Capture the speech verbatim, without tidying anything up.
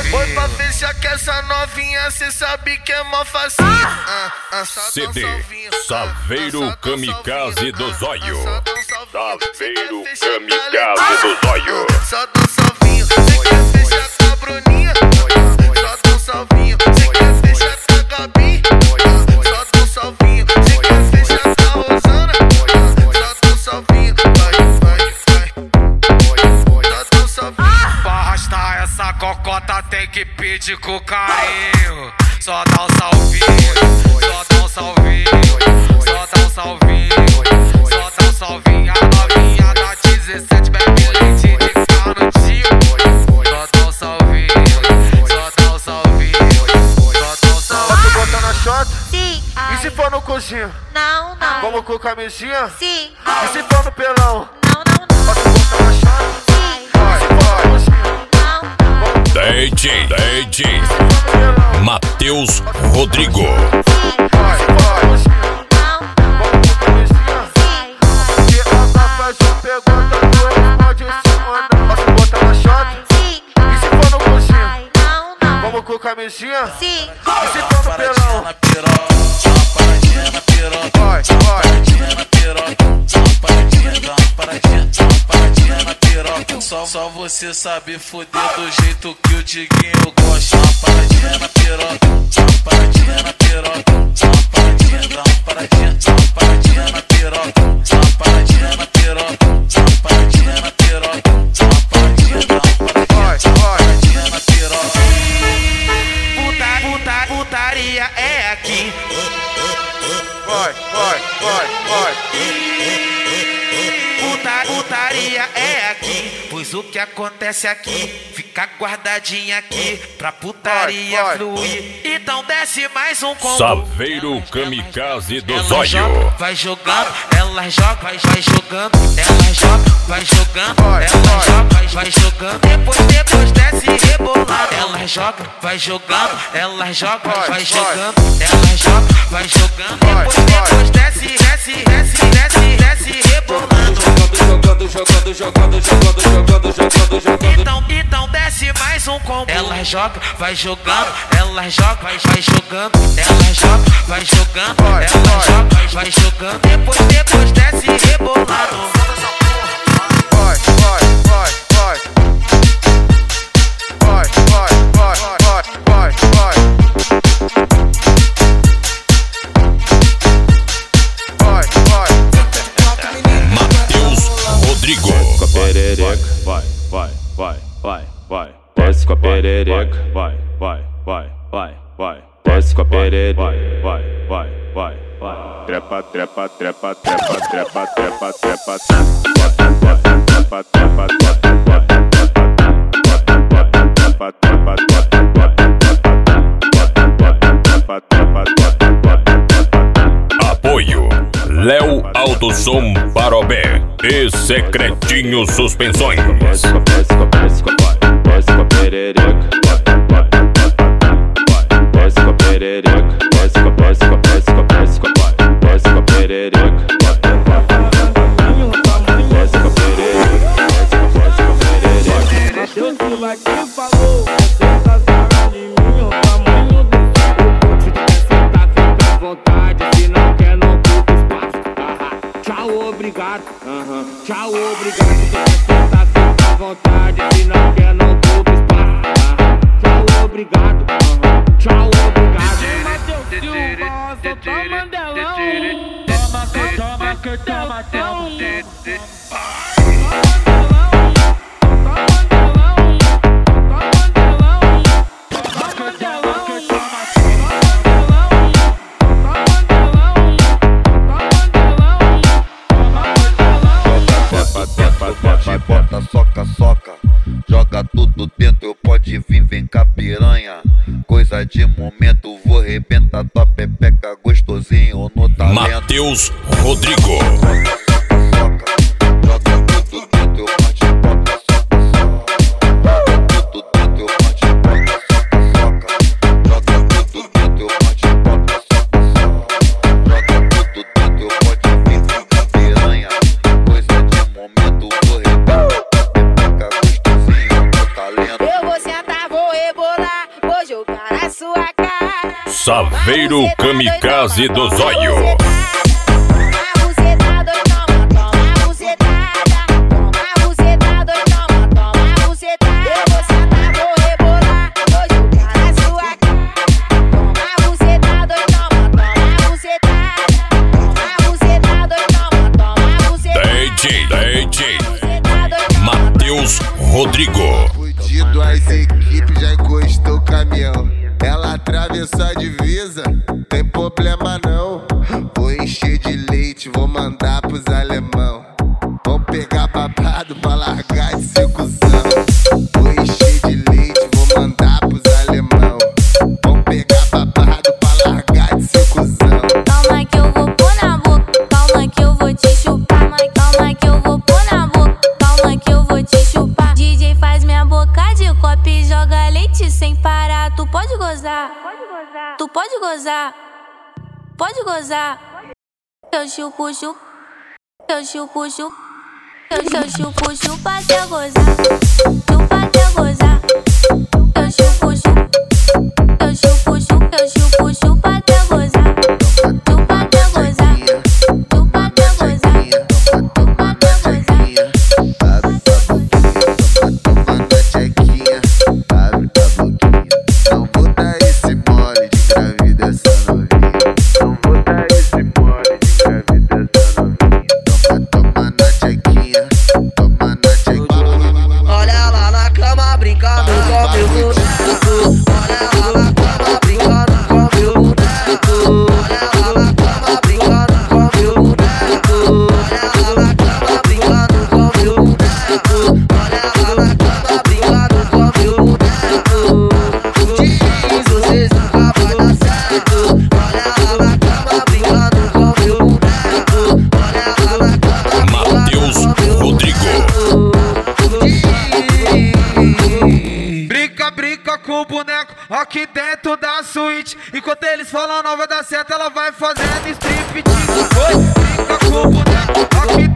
Foi pra fechar que essa novinha, cê sabe que é mó facinho. Ah, ah, C D Saveiro Kamikaze do Zóio. Saveiro Kamikaze do Zóio. Só dá um salvinho, cê quer fechar com a Bruninha? Só dá um salvinho, cê quer fechar com a Gabi? Só dá um salvinho, cê quer fechar com a Rosana? Só dá um salvinho, vai, vai, vai. Só dá um salvinho. Pra arrastar essa cocota tem que pedir com carinho. Só dá um salvinho, só dá um salvinho, só dá um salvinho, só dá um salvinho. A novinha da dezessete bebe leite de canudinho. Só dá um salvinho, só dá um salvinho, só dá um salvinho. Posso botar na shot? Sim. E se for no coxinho? Não, não. Vamos com camisinha? Sim. E se for no pelão? Não, não, não. Posso botar na shot? Sim. E se for no coxinho? Não. D J, D J Matheus Rodrigo. Vai, vai. Não. Vamos com camisinha? Sim. Que ela faz uma pergunta, tu responde sim ou não. Posso botar na shot? Sim. E se for no coxinho? Não, não. Vamos com camisinha? Sim. E se for no pelão? na piroca, dá uma paradinha na piroca, Vai, vai. paradinha na piroca, dá uma paradinha, dá uma paradinha, dá uma paradinha na piroca. Só, só você sabe foder do jeito que o Diguinho gosta. Dá uma paradinha na piroca, dá uma paradinha na piroca, dá uma paradinha, dá uma paradinha, dá uma paradinha na piroca, dá uma paradinha na piroca, dá uma paradinha na piroca, dá uma paradinha, dá uma paradinha, dá uma paradinha na piroca. Puta, puta, putaria é aqui. Vai, vai, vai, vai. Puta, putaria é aqui. Pois o que acontece aqui fica guardadinho aqui pra putaria Vai, vai. fluir. Então desce mais um combo. Saveiro Kamikaze do Ela Zóio. joga, vai jogando, ela joga, vai, vai jogando, ela joga, vai jogando, Vai, ela vai. joga, vai, vai jogando, depois, depois desce rebolando. Ela joga, vai jogando, ela joga, vai, Vai, vai vai. jogando, ela joga, vai jogando, Vai, depois, vai. depois desce, desce, desce, desce, desce rebolando. Jogando, jogando, jogando, jogando, jogando, jogando, jogando. Então, então desce mais um combo. Ela joga, vai jogando, ela joga, vai, vai jogando, ela joga, vai jogando, Vai, ela vai. joga, vai, vai jogando, depois, depois desce rebolando. Vai, vai, vai, vai. Vai, vai, vai, vai, vai, vai. Vai, vai. Matheus Rodrigo. Com a perereca, vai, vai, vai, vai, vai. Desce com a perereca, vai, vai, vai, vai, vai. Desce com a perereca, vai, vai, vai, vai, vai. Trepa, trepa, trepa, trepa, trepa, trepa, trepa, trepa, trepa, trepa, trepa, Apoio Léo Autosom Parobé e Secretinho Suspensões. desce com a, desce com a, desce com a, vai. Desce com a perereca, vai, vai, desce com a perereca, desce com a, desce com a, desce com a, desce com a, vai. Desce com a perereca, vai, desce com a perereca, desce com a, desce com a perereca. Deus que vai te falou, você tá sarrando em mim, o tamanho desse corpo. Se quer sentar, fica à vontade, se não quer, não ocupa espaço. Ah, tchau, obrigado, aham, tchau, obrigado. Se quer sentar, fica à vontade, se não quer, não ocupa espaço. Ah, tchau, obrigado, aham, tchau, obrigado. Matheus Silva, solta Mandelão. Toma, que toma, que toma, toma. Bate, bota, soca, soca. Joga tudo dentro, pode vir, vem cá piranha. Coisa de momento, vou arrebentar tua pepeca gostosinho no talento. Matheus Rodrigo. Soca, joga tudo dentro, bate, bota, soca, soca. Joga tudo dentro, bate, bota, soca, soca. Joga tudo dentro, bate, bota, soca, soca. Joga tudo dentro, pode vir, vem cá piranha. Coisa de momento, vou arrebentar tua pepeca gostosinho no talento. Eu vou sentar, vou rebolar. Saveiro Kamikaze do Zóio. D J Matheus Rodrigo. Fudido, as equipes já encostou o caminhão. Ela atravessou a divisa, tem problema não. Vou encher de leite, vou mandar pros alemão. Vão pegar babado pra largar de ser cuzão. Vou encher de leite, vou mandar pros alemão. Vão pegar babado pra largar de ser cuzão. Calma que eu vou pôr na boca, calma que eu vou te chupar. Calma que eu vou pôr na boca, calma que eu vou te chupar. D J faz minha boca de copo e joga leite sem parar. Tu pode gozar, tu pode gozar, pode gozar. Eu chupo, chupo, eu chupo, chupo, eu eu chupo, chupa até gozar, chupa até gozar. Eu chupo, chupo, eu chupo, chupo, eu chupo, chupa até gozar, chupa até gozar, chupa até gozar, chupa até gozar. Abre a boquinha, toma na tchequinha. Abre a boquinha, não vou dar esse mole de gravida essa novinha. Não vou dar esse mole de gravida essa novinha. Toma, toma na tchequinha, toma na tchequinha. Olha lá na cama brincando com meu boneco. Olha lá na cama brincando com meu boneco. Olha lá na cama brincando com meu boneco. Olha lá na cama brincando com meu boneco. Olha lá na cama brincando com meu boneco. Diz vocês nunca vai dar certo. Olha lá na cama brincando com meu boneco. Olha lá na cama Matheus Rodrigo. Brinca, brinca com o boneco aqui dentro da suíte. Enquanto eles falam não vai dar certo, ela vai fazendo striptease. Oi, brinca com o boneco aqui